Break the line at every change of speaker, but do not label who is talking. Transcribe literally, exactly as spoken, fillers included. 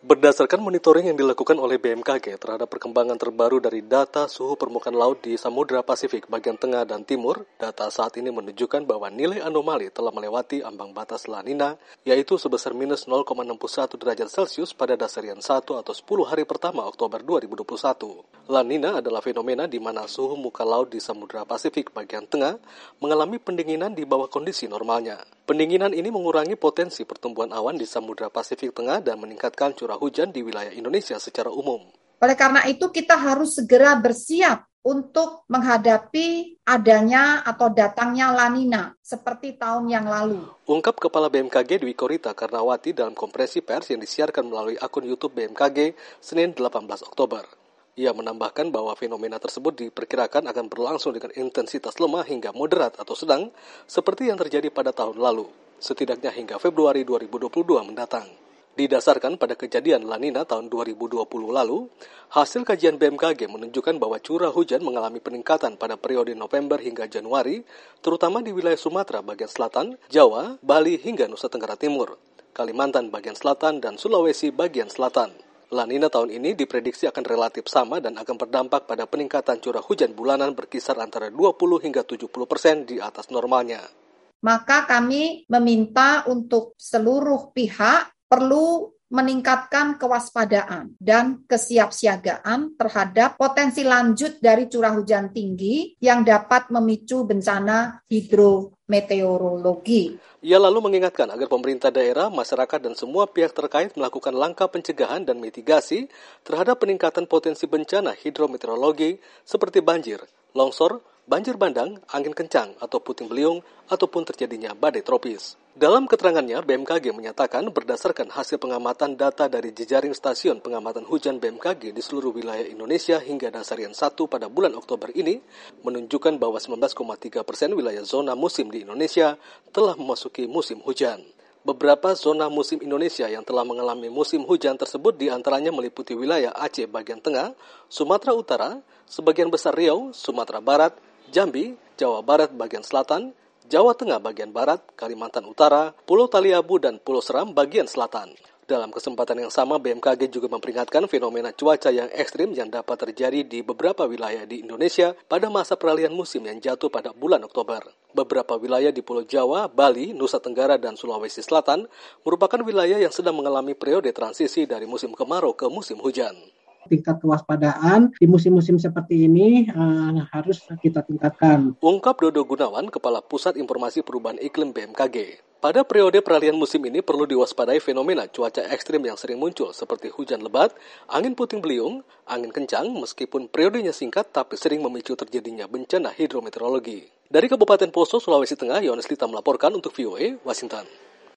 Berdasarkan monitoring yang dilakukan oleh B M K G terhadap perkembangan terbaru dari data suhu permukaan laut di Samudra Pasifik bagian tengah dan timur, data saat ini menunjukkan bahwa nilai anomali telah melewati ambang batas La Nina, yaitu sebesar minus nol koma enam satu derajat Celcius pada dasarian satu atau sepuluh hari pertama Oktober dua ribu dua puluh satu. La Nina adalah fenomena di mana suhu muka laut di Samudra Pasifik bagian tengah mengalami pendinginan di bawah kondisi normalnya. Pendinginan ini mengurangi potensi pertumbuhan awan di Samudra Pasifik Tengah dan meningkatkan curah hujan di wilayah Indonesia secara umum.
Oleh karena itu, kita harus segera bersiap untuk menghadapi adanya atau datangnya La Nina seperti tahun yang lalu.
Ungkap Kepala B M K G Dwi Korita Karnawati dalam konferensi pers yang disiarkan melalui akun YouTube B M K G Senin delapan belas Oktober. Ia menambahkan bahwa fenomena tersebut diperkirakan akan berlangsung dengan intensitas lemah hingga moderat atau sedang, seperti yang terjadi pada tahun lalu, setidaknya hingga Februari dua ribu dua puluh dua mendatang. Didasarkan pada kejadian La Nina tahun dua ribu dua puluh lalu, hasil kajian B M K G menunjukkan bahwa curah hujan mengalami peningkatan pada periode November hingga Januari, terutama di wilayah Sumatera bagian selatan, Jawa, Bali hingga Nusa Tenggara Timur, Kalimantan bagian selatan, dan Sulawesi bagian selatan. La Nina tahun ini diprediksi akan relatif sama dan akan berdampak pada peningkatan curah hujan bulanan berkisar antara dua puluh hingga tujuh puluh persen di atas normalnya.
Maka kami meminta untuk seluruh pihak perlu meningkatkan kewaspadaan dan kesiapsiagaan terhadap potensi lanjut dari curah hujan tinggi yang dapat memicu bencana hidrometeorologi.
Ia lalu mengingatkan agar pemerintah daerah, masyarakat, dan semua pihak terkait melakukan langkah pencegahan dan mitigasi terhadap peningkatan potensi bencana hidrometeorologi seperti banjir, longsor, banjir bandang, angin kencang, atau puting beliung, ataupun terjadinya badai tropis. Dalam keterangannya, B M K G menyatakan berdasarkan hasil pengamatan data dari jejaring stasiun pengamatan hujan B M K G di seluruh wilayah Indonesia hingga dasarian satu pada bulan Oktober ini, menunjukkan bahwa sembilan belas koma tiga persen wilayah zona musim di Indonesia telah memasuki musim hujan. Beberapa zona musim Indonesia yang telah mengalami musim hujan tersebut diantaranya meliputi wilayah Aceh bagian tengah, Sumatera Utara, sebagian besar Riau, Sumatera Barat, Jambi, Jawa Barat bagian selatan, Jawa Tengah bagian barat, Kalimantan Utara, Pulau Taliabu, dan Pulau Seram bagian selatan. Dalam kesempatan yang sama, B M K G juga memperingatkan fenomena cuaca yang ekstrim yang dapat terjadi di beberapa wilayah di Indonesia pada masa peralihan musim yang jatuh pada bulan Oktober. Beberapa wilayah di Pulau Jawa, Bali, Nusa Tenggara, dan Sulawesi Selatan merupakan wilayah yang sedang mengalami periode transisi dari musim kemarau ke musim hujan.
Tingkat kewaspadaan di musim-musim seperti ini uh, harus kita tingkatkan.
Ungkap Dodo Gunawan, Kepala Pusat Informasi Perubahan Iklim B M K G. Pada periode peralihan musim ini perlu diwaspadai fenomena cuaca ekstrim yang sering muncul seperti hujan lebat, angin puting beliung, angin kencang meskipun periodenya singkat tapi sering memicu terjadinya bencana hidrometeorologi. Dari Kabupaten Poso, Sulawesi Tengah, Yohanes Lita melaporkan untuk V O A, Washington.